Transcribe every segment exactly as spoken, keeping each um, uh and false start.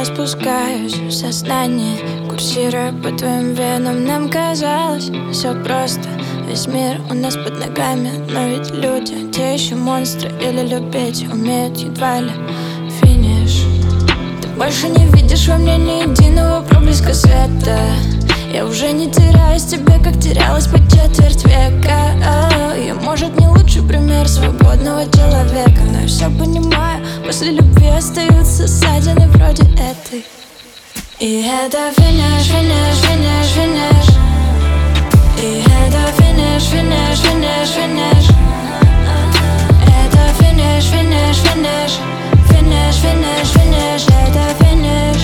спускаюсь в сознание, курсируя по твоим венам. Нам казалось все просто, весь мир у нас под ногами. Но ведь люди, те еще монстры, или любить умеют едва ли финиш. Ты больше не видишь во мне ни единого проблеска света. Я уже не теряюсь в тебе, как терялась по четверть века. Я, может, не лучший пример свободного человека, но я все понимаю, после любви остаются ссадины вроде этой. И это финиш, финиш, финиш, финиш. И это финиш, финиш, финиш, финиш. Это финиш, финиш, финиш. Финиш, финиш, финиш. Это финиш.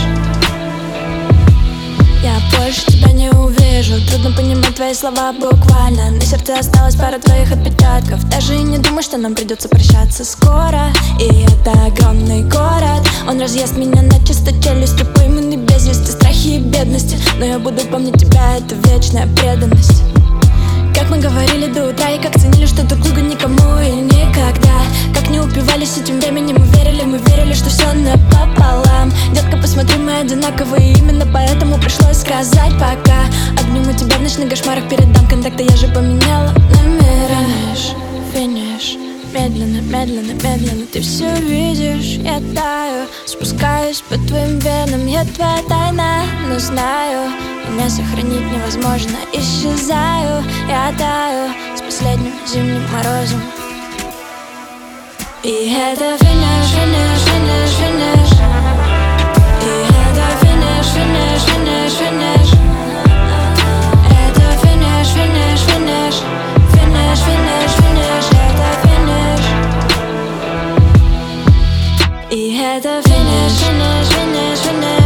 Я больше тебя не увижу. Трудно понимать твои слова буквально. На сердце осталась пара твоих отпечатков. Даже и не думай, что нам придется прощаться скоро. И это огромный город, он разъест меня на чисто челюсти, пойманный без вести, страхи и бедности. Но я буду помнить тебя, это вечная преданность. Как мы говорили до утра и как ценили, что друг друга никому и никогда. Как не упивались этим временем, мы верили, мы верили, что все напополам. Детка, посмотри, мы одинаковые, именно поэтому пришлось сказать пока. Обниму тебя в ночных кошмарах, передам контакты, я же поменяла номера. Финиш, финиш, медленно, медленно, медленно. Ты все видишь, я таю, спускаюсь по твоим венам. Я твоя тайна, но знаю, меня сохранить невозможно. Исчезаю, я таю с последним зимним морозом. И это финиш, финиш, финиш, финиш. И это финиш, финиш, финиш, финиш. Это финиш, финиш, финиш. Финиш, финиш, финиш. Это финиш. И это финиш, финиш, финиш, финиш.